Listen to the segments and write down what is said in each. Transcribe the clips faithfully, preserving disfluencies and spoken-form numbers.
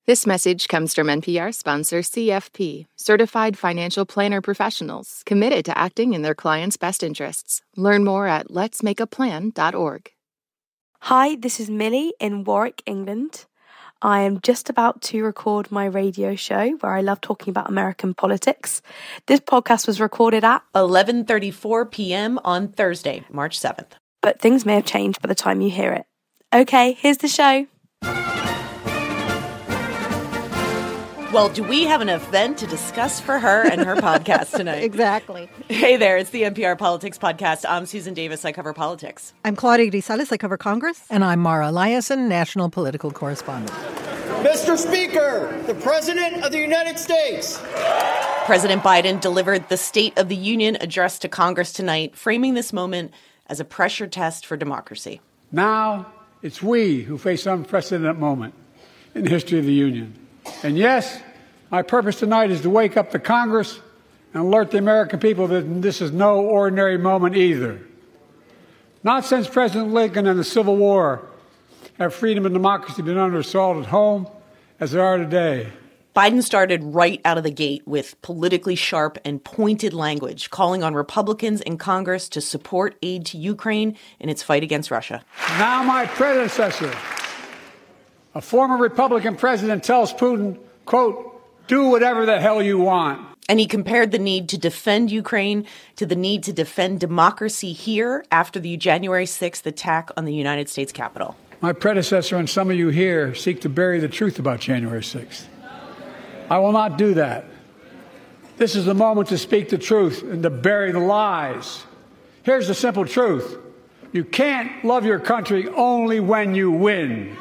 This message comes from N P R sponsor C F P, Certified Financial Planner Professionals, committed to acting in their clients' best interests. Learn more at lets make a plan dot org. Hi, this is Millie in Warwick, England. I am just about to record my radio show where I love talking about American politics. This podcast was recorded at eleven thirty-four p.m. on Thursday, March seventh. But things may have changed by the time you hear it. Okay, here's the show. Well, do we have an event to discuss for her and her podcast tonight? Exactly. Hey there, it's the N P R Politics Podcast. I'm Susan Davis. I cover politics. I'm Claudia Grisales. I cover Congress. And I'm Mara Eliason, national political correspondent. Mister Speaker, the President of the United States. President Biden delivered the State of the Union address to Congress tonight, framing this moment as a pressure test for democracy. Now it's we who face an unprecedented moment in the history of the Union. And yes, my purpose tonight is to wake up the Congress and alert the American people that this is no ordinary moment either. Not since President Lincoln and the Civil War have freedom and democracy been under assault at home as they are today. Biden started right out of the gate with politically sharp and pointed language, calling on Republicans in Congress to support aid to Ukraine in its fight against Russia. Now my predecessor, a former Republican president, tells Putin, quote, do whatever the hell you want. And he compared the need to defend Ukraine to the need to defend democracy here after the January sixth attack on the United States Capitol. My predecessor and some of you here seek to bury the truth about January sixth. I will not do that. This is the moment to speak the truth and to bury the lies. Here's the simple truth. You can't love your country only when you win.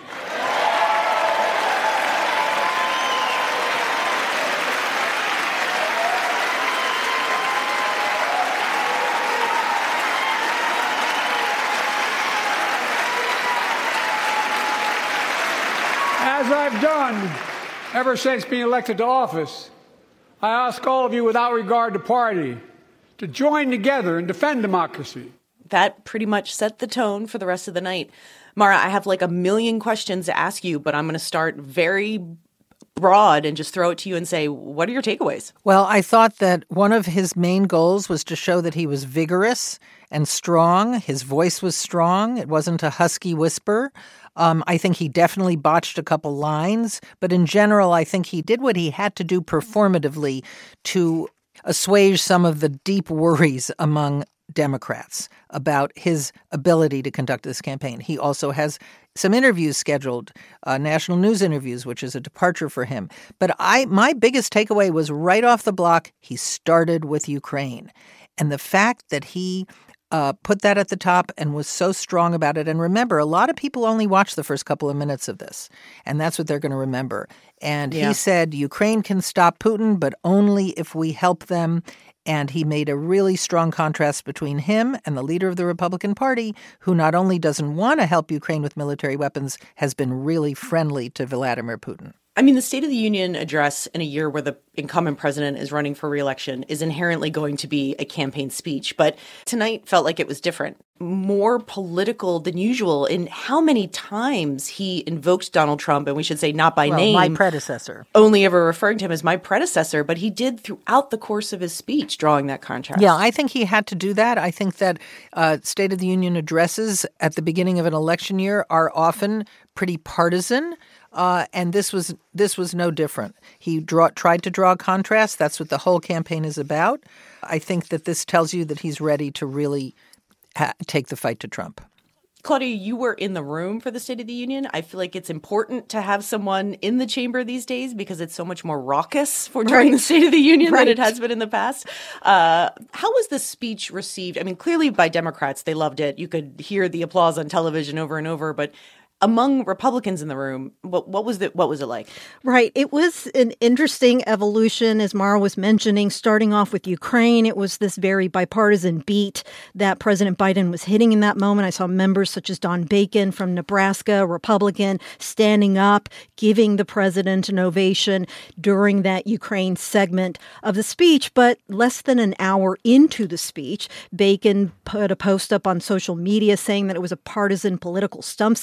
As I've done ever since being elected to office, I ask all of you without regard to party to join together and defend democracy. That pretty much set the tone for the rest of the night. Mara, I have like a million questions to ask you, but I'm going to start very broad and just throw it to you and say, what are your takeaways? Well, I thought that one of his main goals was to show that he was vigorous and strong. His voice was strong. It wasn't a husky whisper. Um, I think he definitely botched a couple lines. But in general, I think he did what he had to do performatively to assuage some of the deep worries among Democrats about his ability to conduct this campaign. He also has some interviews scheduled, uh, national news interviews, which is a departure for him. But I, my biggest takeaway was right off the block, he started with Ukraine. And the fact that he uh, put that at the top and was so strong about it. And remember, a lot of people only watch the first couple of minutes of this, and that's what they're going to remember. And yeah. He said Ukraine can stop Putin, but only if we help them. And he made a really strong contrast between him and the leader of the Republican Party, who not only doesn't want to help Ukraine with military weapons, has been really friendly to Vladimir Putin. I mean, the State of the Union address in a year where the incumbent president is running for re-election is inherently going to be a campaign speech. But tonight felt like it was different, more political than usual in how many times he invoked Donald Trump, and we should say not by well, name. my predecessor. Only ever referring to him as my predecessor, but he did throughout the course of his speech, drawing that contrast. Yeah, I think he had to do that. I think that uh, State of the Union addresses at the beginning of an election year are often pretty partisan. Uh, and this was this was no different. He draw, tried to draw a contrast. That's what the whole campaign is about. I think that this tells you that he's ready to really ha- take the fight to Trump. Claudia, you were in the room for the State of the Union. I feel like it's important to have someone in the chamber these days because it's so much more raucous for during right. the State of the Union right. than it has been in the past. Uh, how was the speech received? I mean, clearly by Democrats, they loved it. You could hear the applause on television over and over, but among Republicans in the room, what, what was it? What was it like? Right. It was an interesting evolution, as Mara was mentioning, starting off with Ukraine. It was this very bipartisan beat that President Biden was hitting in that moment. I saw members such as Don Bacon from Nebraska, Republican, standing up, giving the president an ovation during that Ukraine segment of the speech. But less than an hour into the speech, Bacon put a post up on social media saying that it was a partisan political stump speech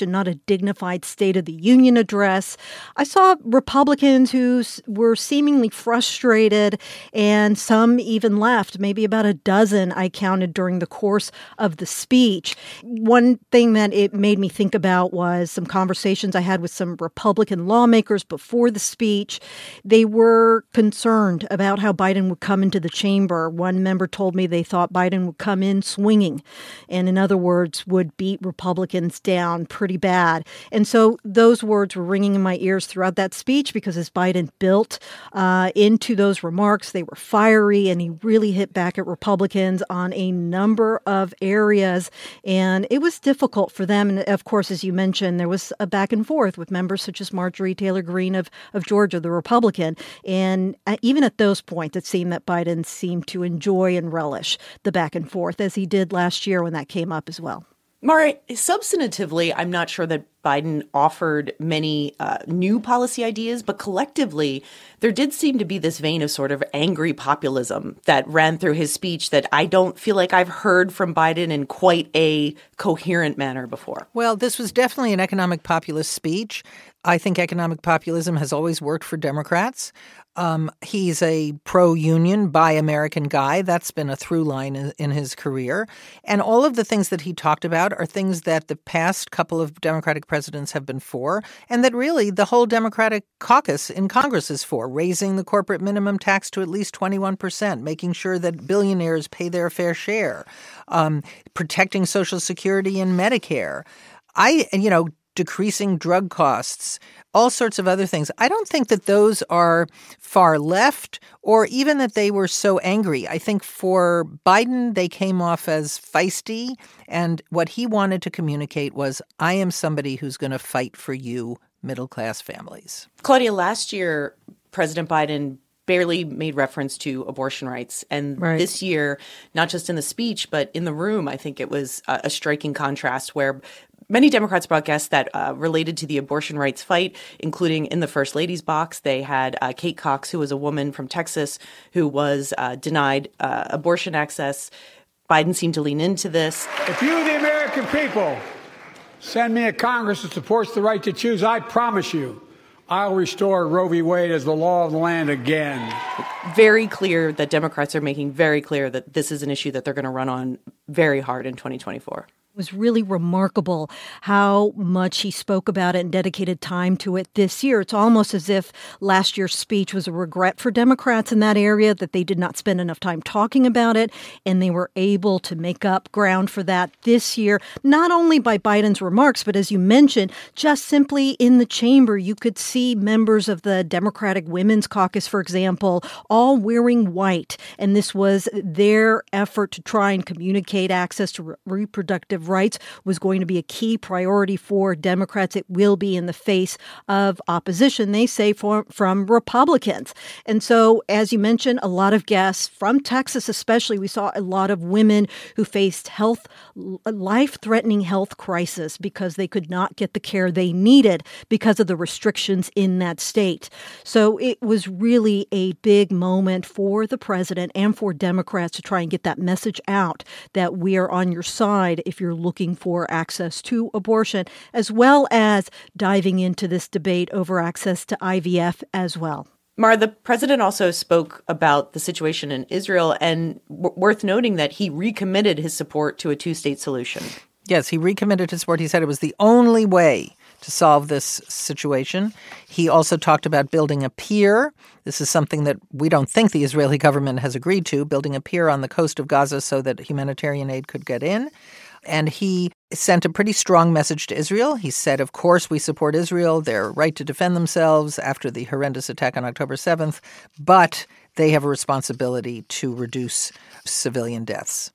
and not a dignified State of the Union address. I saw Republicans who were seemingly frustrated, and some even left, maybe about a dozen I counted during the course of the speech. One thing that it made me think about was some conversations I had with some Republican lawmakers before the speech. They were concerned about how Biden would come into the chamber. One member told me they thought Biden would come in swinging, and in other words, would beat Republicans down pretty bad. And so those words were ringing in my ears throughout that speech, because as Biden built uh, into those remarks, they were fiery, and he really hit back at Republicans on a number of areas. And it was difficult for them. And of course, as you mentioned, there was a back and forth with members such as Marjorie Taylor Greene of, of Georgia, the Republican. And even at those points, it seemed that Biden seemed to enjoy and relish the back and forth, as he did last year when that came up as well. Mara, substantively, I'm not sure that Biden offered many uh, new policy ideas, but collectively, there did seem to be this vein of sort of angry populism that ran through his speech that I don't feel like I've heard from Biden in quite a coherent manner before. Well, this was definitely an economic populist speech. I think economic populism has always worked for Democrats. Um, he's a pro-union, buy American guy. That's been a through line in, in his career. And all of the things that he talked about are things that the past couple of Democratic presidents have been for, and that really the whole Democratic caucus in Congress is for, raising the corporate minimum tax to at least twenty-one percent, making sure that billionaires pay their fair share, um, protecting Social Security and Medicare. I, you know, decreasing drug costs, all sorts of other things. I don't think that those are far left or even that they were so angry. I think for Biden, they came off as feisty. And what he wanted to communicate was, I am somebody who's going to fight for you, middle-class families. Claudia, last year, President Biden barely made reference to abortion rights. And right. This year, not just in the speech, but in the room, I think it was a, a striking contrast where many Democrats brought guests that uh, related to the abortion rights fight, including in the First Lady's box. They had uh, Kate Cox, who was a woman from Texas who was uh, denied uh, abortion access. Biden seemed to lean into this. If you, the American people, send me a Congress that supports the right to choose, I promise you, I'll restore Roe v. Wade as the law of the land again. Very clear that Democrats are making very clear that this is an issue that they're going to run on very hard in twenty twenty-four. It was really remarkable how much he spoke about it and dedicated time to it this year. It's almost as if last year's speech was a regret for Democrats in that area, that they did not spend enough time talking about it, and they were able to make up ground for that this year, not only by Biden's remarks, but as you mentioned, just simply in the chamber, you could see members of the Democratic Women's Caucus, for example, all wearing white, and this was their effort to try and communicate access to re- reproductive rights was going to be a key priority for Democrats. It will be in the face of opposition, they say, for, from Republicans. And so, as you mentioned, a lot of guests from Texas especially, we saw a lot of women who faced health, life-threatening health crisis because they could not get the care they needed because of the restrictions in that state. So it was really a big moment for the president and for Democrats to try and get that message out that we are on your side if you're looking for access to abortion, as well as diving into this debate over access to I V F as well. Mara, the president also spoke about the situation in Israel, and w- worth noting that he recommitted his support to a two-state solution. Yes, he recommitted his support. He said it was the only way to solve this situation. He also talked about building a pier. This is something that we don't think the Israeli government has agreed to, building a pier on the coast of Gaza so that humanitarian aid could get in. And he sent a pretty strong message to Israel. He said, of course, we support Israel, their right to defend themselves after the horrendous attack on October seventh, but they have a responsibility to reduce civilian deaths.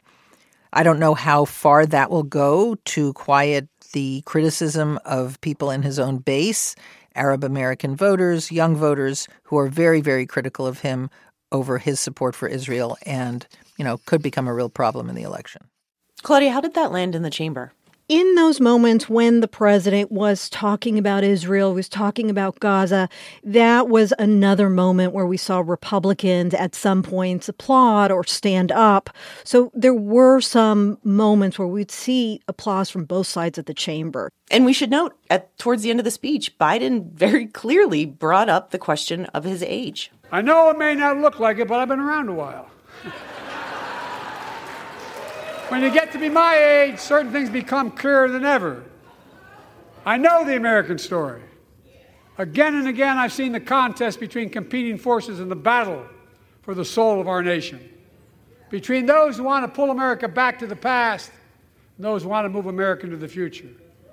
I don't know how far that will go to quiet the criticism of people in his own base, Arab American voters, young voters, who are very, very critical of him over his support for Israel and, you know, could become a real problem in the election. Claudia, how did that land in the chamber? in those moments when the president was talking about Israel, was talking about Gaza, that was another moment where we saw Republicans at some points applaud or stand up. So there were some moments where we'd see applause from both sides of the chamber. And we should note, at towards the end of the speech, Biden very clearly brought up the question of his age. I know it may not look like it, but I've been around a while. When you get to be my age, certain things become clearer than ever. I know the American story. Again and again, I've seen the contest between competing forces in the battle for the soul of our nation, between those who want to pull America back to the past and those who want to move America into the future.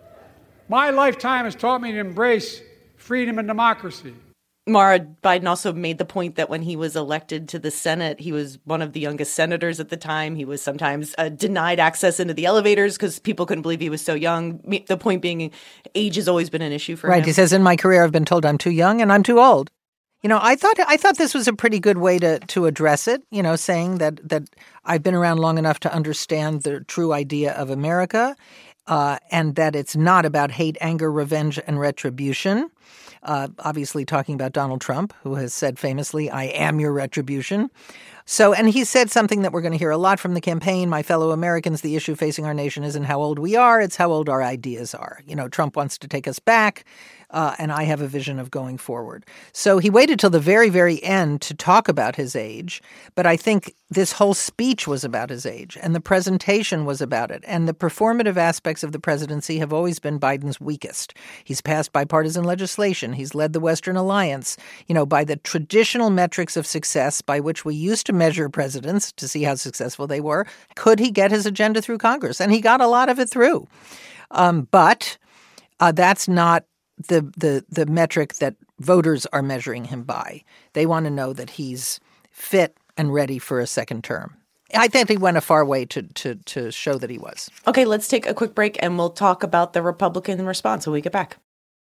My lifetime has taught me to embrace freedom and democracy. Mara, Biden also made the point that when he was elected to the Senate, he was one of the youngest senators at the time. He was sometimes uh, denied access into the elevators because people couldn't believe he was so young. The point being, age has always been an issue for right, him. Right. He says, in my career, I've been told I'm too young and I'm too old. You know, I thought I thought this was a pretty good way to to address it, you know, saying that that I've been around long enough to understand the true idea of America uh, and that it's not about hate, anger, revenge, and retribution. Uh, obviously talking about Donald Trump, who has said famously, I am your retribution. So, and he said something that we're going to hear a lot from the campaign. My fellow Americans, the issue facing our nation isn't how old we are, it's how old our ideas are. You know, Trump wants to take us back, uh, and I have a vision of going forward. So he waited till the very, very end to talk about his age. But I think this whole speech was about his age, and the presentation was about it. And the performative aspects of the presidency have always been Biden's weakest. He's passed bipartisan legislation. He's led the Western Alliance. You know, by the traditional metrics of success by which we used to measure presidents to see how successful they were, could he get his agenda through Congress? And he got a lot of it through. Um, but uh, that's not the, the the metric that voters are measuring him by. They want to know that he's fit and ready for a second term. I think he went a far way to, to, to show that he was. Okay, let's take a quick break and we'll talk about the Republican response when we get back.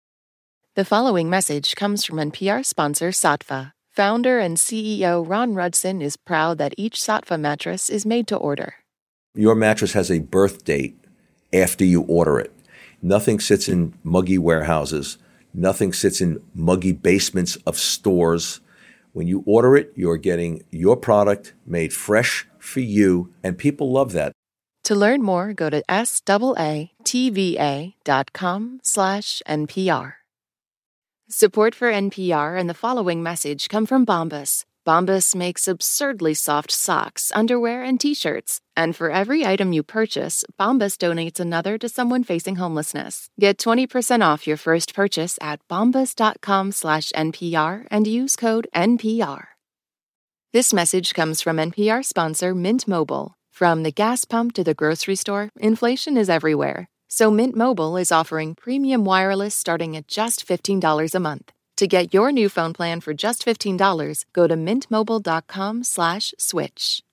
The following message comes from N P R sponsor Saatva. Founder and C E O Ron Rudson is proud that each Saatva mattress is made to order. Your mattress has a birth date after you order it. Nothing sits in muggy warehouses. Nothing sits in muggy basements of stores. When you order it, you're getting your product made fresh for you, and people love that. To learn more, go to S-A-A-T-V-A dot com slash NPR. Support for N P R and the following message come from Bombas. Bombas makes absurdly soft socks, underwear, and T-shirts. And for every item you purchase, Bombas donates another to someone facing homelessness. Get twenty percent off your first purchase at bombas.com slash NPR and use code N P R. This message comes from N P R sponsor Mint Mobile. From the gas pump to the grocery store, inflation is everywhere. So Mint Mobile is offering premium wireless starting at just fifteen dollars a month. To get your new phone plan for just fifteen dollars, go to mintmobile.com slash switch.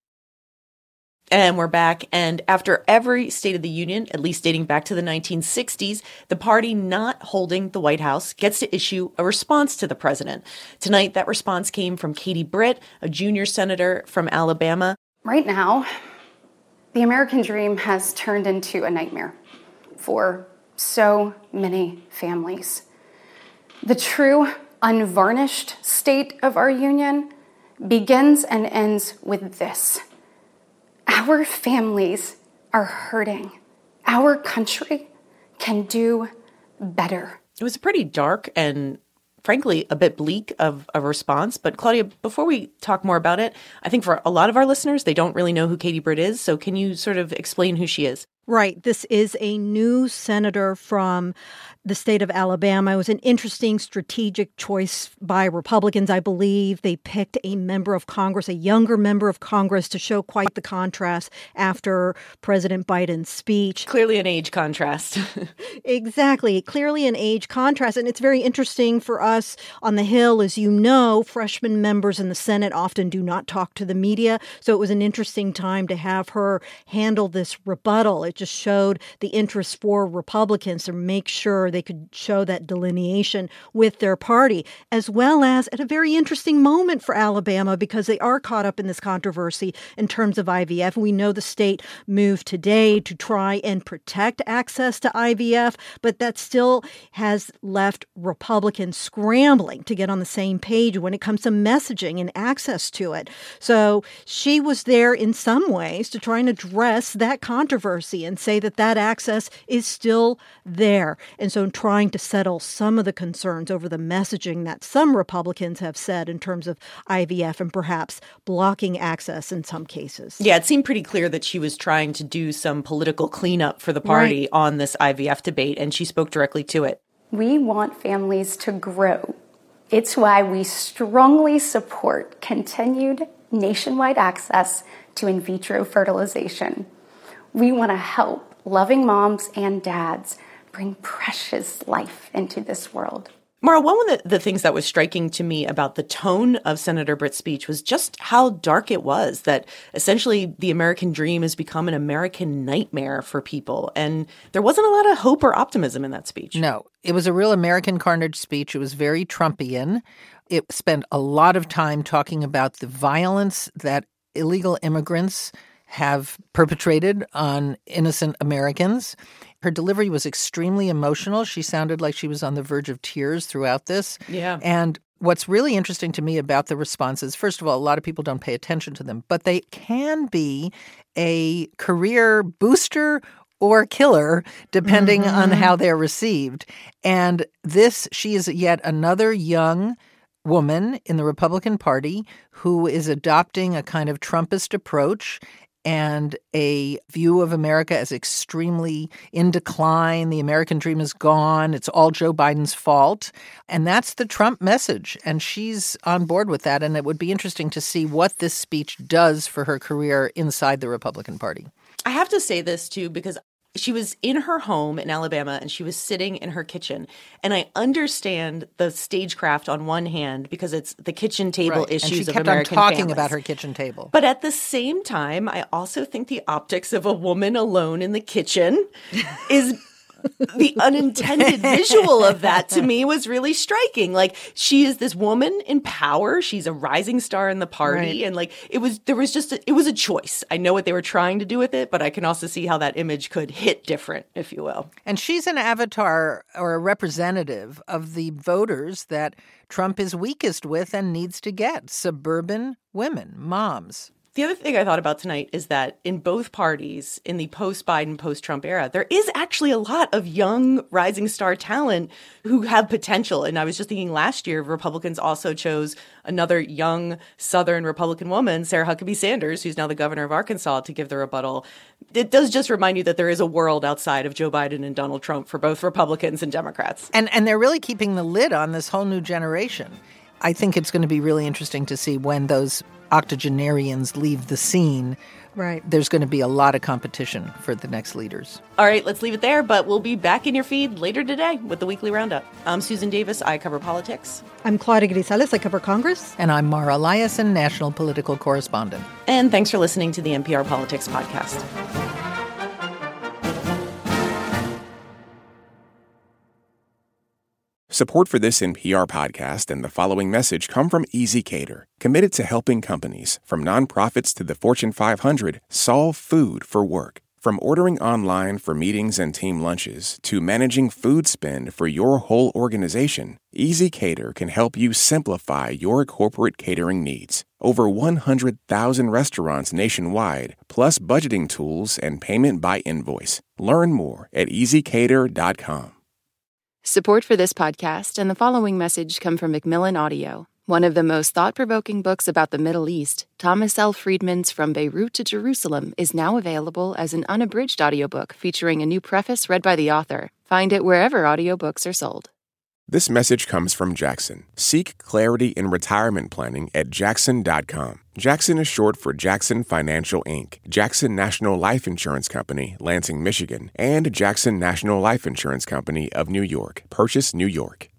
And we're back. And after every State of the Union, at least dating back to the nineteen sixties, the party not holding the White House gets to issue a response to the president. Tonight, that response came from Katie Britt, a junior senator from Alabama. Right now, the American dream has turned into a nightmare for so many families. The true, unvarnished state of our union begins and ends with this. Our families are hurting. Our country can do better. It was a pretty dark and, frankly, a bit bleak of a response. But Claudia, before we talk more about it, I think for a lot of our listeners, they don't really know who Katie Britt is. So can you sort of explain who she is? Right. This is a new senator from the state of Alabama. It was an interesting strategic choice by Republicans, I believe. They picked a member of Congress, a younger member of Congress, to show quite the contrast after President Biden's speech. Clearly an age contrast. Exactly. Clearly an age contrast. And it's very interesting for us on the Hill. As you know, freshman members in the Senate often do not talk to the media. So it was an interesting time to have her handle this rebuttal. It just showed the interest for Republicans to make sure they they could show that delineation with their party, as well as at a very interesting moment for Alabama because they are caught up in this controversy in terms of I V F. We know the state moved today to try and protect access to I V F, but that still has left Republicans scrambling to get on the same page when it comes to messaging and access to it. So she was there in some ways to try and address that controversy and say that that access is still there. And so trying to settle some of the concerns over the messaging that some Republicans have said in terms of I V F and perhaps blocking access in some cases. Yeah, it seemed pretty clear that she was trying to do some political cleanup for the party Right. on this I V F debate, and she spoke directly to it. We want families to grow. It's why we strongly support continued nationwide access to in vitro fertilization. We want to help loving moms and dads bring precious life into this world. Mara, one of the, the things that was striking to me about the tone of Senator Britt's speech was just how dark it was, that essentially the American dream has become an American nightmare for people. And there wasn't a lot of hope or optimism in that speech. No, it was a real American carnage speech. It was very Trumpian. It spent a lot of time talking about the violence that illegal immigrants have perpetrated on innocent Americans. Her delivery was extremely emotional. She sounded like she was on the verge of tears throughout this. Yeah. And what's really interesting to me about the responses, first of all, a lot of people don't pay attention to them, but they can be a career booster or killer, depending mm-hmm. on how they're received. And this, she is yet another young woman in the Republican Party who is adopting a kind of Trumpist approach and a view of America as extremely in decline. The American dream is gone. It's all Joe Biden's fault. And that's the Trump message. And she's on board with that. And it would be interesting to see what this speech does for her career inside the Republican Party. I have to say this, too, because she was in her home in Alabama and she was sitting in her kitchen. And I understand the stagecraft on one hand because it's the kitchen table right. issues of American of American on talking families. about her kitchen table. But at the same time, I also think the optics of a woman alone in the kitchen is the unintended visual of that to me was really striking. Like, she is this woman in power. She's a rising star in the party. Right. And like, it was, there was just, a, it was a choice. I know what they were trying to do with it, but I can also see how that image could hit different, if you will. And she's an avatar or a representative of the voters that Trump is weakest with and needs to get, suburban women, moms. The other thing I thought about tonight is that in both parties, in the post-Biden, post-Trump era, there is actually a lot of young rising star talent who have potential. And I was just thinking last year, Republicans also chose another young Southern Republican woman, Sarah Huckabee Sanders, who's now the governor of Arkansas, to give the rebuttal. It does just remind you that there is a world outside of Joe Biden and Donald Trump for both Republicans and Democrats. And and they're really keeping the lid on this whole new generation. I think it's going to be really interesting to see when those octogenarians leave the scene. Right. There's going to be a lot of competition for the next leaders. All right, let's leave it there, but we'll be back in your feed later today with the Weekly Roundup. I'm Susan Davis. I cover politics. I'm Claudia Grisales. I cover Congress. And I'm Mara Liasson, national political correspondent. And thanks for listening to the N P R Politics Podcast. Support for this N P R podcast and the following message come from ezCater, committed to helping companies, from nonprofits to the Fortune five hundred, solve food for work. From ordering online for meetings and team lunches to managing food spend for your whole organization, ezCater can help you simplify your corporate catering needs. Over one hundred thousand restaurants nationwide, plus budgeting tools and payment by invoice. Learn more at easy cater dot com. Support for this podcast and the following message come from Macmillan Audio. One of the most thought-provoking books about the Middle East, Thomas L. Friedman's From Beirut to Jerusalem, is now available as an unabridged audiobook featuring a new preface read by the author. Find it wherever audiobooks are sold. This message comes from Jackson. Seek clarity in retirement planning at jackson dot com. Jackson is short for Jackson Financial Incorporated, Jackson National Life Insurance Company, Lansing, Michigan, and Jackson National Life Insurance Company of New York, Purchase, New York.